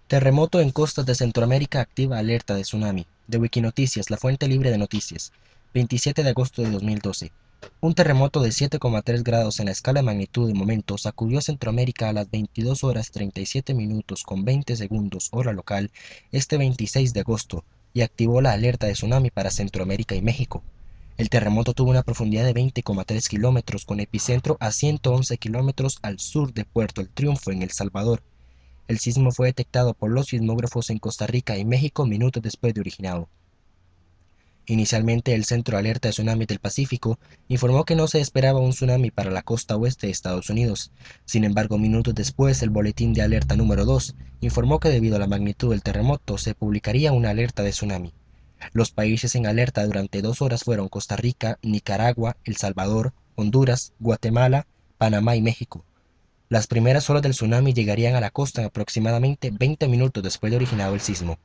Terremoto en costas de Centroamérica activa alerta de tsunami. De Wikinoticias, la fuente libre de noticias. 27 de agosto de 2012. Un terremoto de 7,3 grados en la escala de magnitud de momento sacudió a Centroamérica a las 22 horas 37 minutos con 20 segundos hora local este 26 de agosto y activó la alerta de tsunami para Centroamérica y México. El terremoto tuvo una profundidad de 20,3 kilómetros con epicentro a 111 kilómetros al sur de Puerto El Triunfo en El Salvador. El sismo fue detectado por los sismógrafos en Costa Rica y México minutos después de originado. Inicialmente, el Centro de Alerta de Tsunami del Pacífico informó que no se esperaba un tsunami para la costa oeste de Estados Unidos. Sin embargo, minutos después, el Boletín de Alerta número 2 informó que debido a la magnitud del terremoto se publicaría una alerta de tsunami. Los países en alerta durante 2 horas fueron Costa Rica, Nicaragua, El Salvador, Honduras, Guatemala, Panamá y México. Las primeras olas del tsunami llegarían a la costa en aproximadamente 20 minutos después de originado el sismo.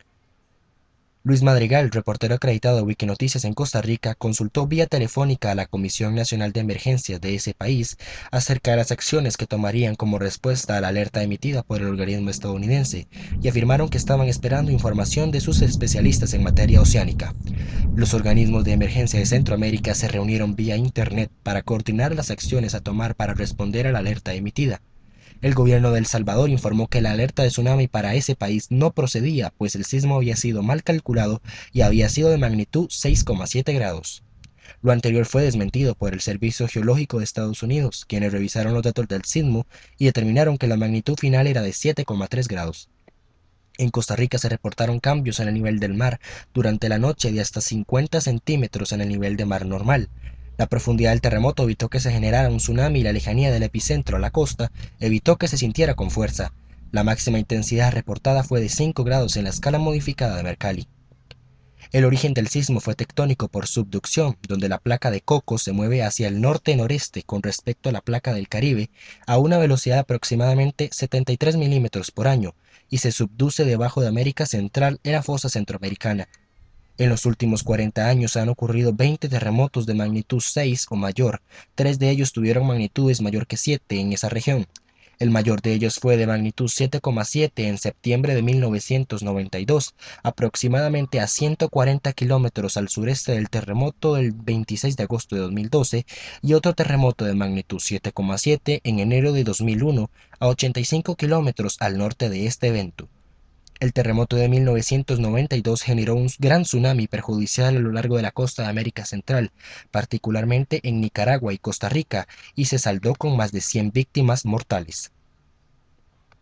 Luis Madrigal, reportero acreditado de Wikinoticias en Costa Rica, consultó vía telefónica a la Comisión Nacional de Emergencias de ese país acerca de las acciones que tomarían como respuesta a la alerta emitida por el organismo estadounidense y afirmaron que estaban esperando información de sus especialistas en materia oceánica. Los organismos de emergencia de Centroamérica se reunieron vía Internet para coordinar las acciones a tomar para responder a la alerta emitida. El gobierno de El Salvador informó que la alerta de tsunami para ese país no procedía, pues el sismo había sido mal calculado y había sido de magnitud 6,7 grados. Lo anterior fue desmentido por el Servicio Geológico de Estados Unidos, quienes revisaron los datos del sismo y determinaron que la magnitud final era de 7,3 grados. En Costa Rica se reportaron cambios en el nivel del mar durante la noche de hasta 50 centímetros en el nivel de mar normal. La profundidad del terremoto evitó que se generara un tsunami y la lejanía del epicentro a la costa evitó que se sintiera con fuerza. La máxima intensidad reportada fue de 5 grados en la escala modificada de Mercalli. El origen del sismo fue tectónico por subducción, donde la placa de Cocos se mueve hacia el norte-noreste con respecto a la placa del Caribe a una velocidad de aproximadamente 73 milímetros por año y se subduce debajo de América Central en la fosa centroamericana. En los últimos 40 años han ocurrido 20 terremotos de magnitud 6 o mayor, 3 de ellos tuvieron magnitudes mayor que 7 en esa región. El mayor de ellos fue de magnitud 7,7 en septiembre de 1992, aproximadamente a 140 kilómetros al sureste del terremoto del 26 de agosto de 2012, y otro terremoto de magnitud 7,7 en enero de 2001, a 85 kilómetros al norte de este evento. El terremoto de 1992 generó un gran tsunami perjudicial a lo largo de la costa de América Central, particularmente en Nicaragua y Costa Rica, y se saldó con más de 100 víctimas mortales.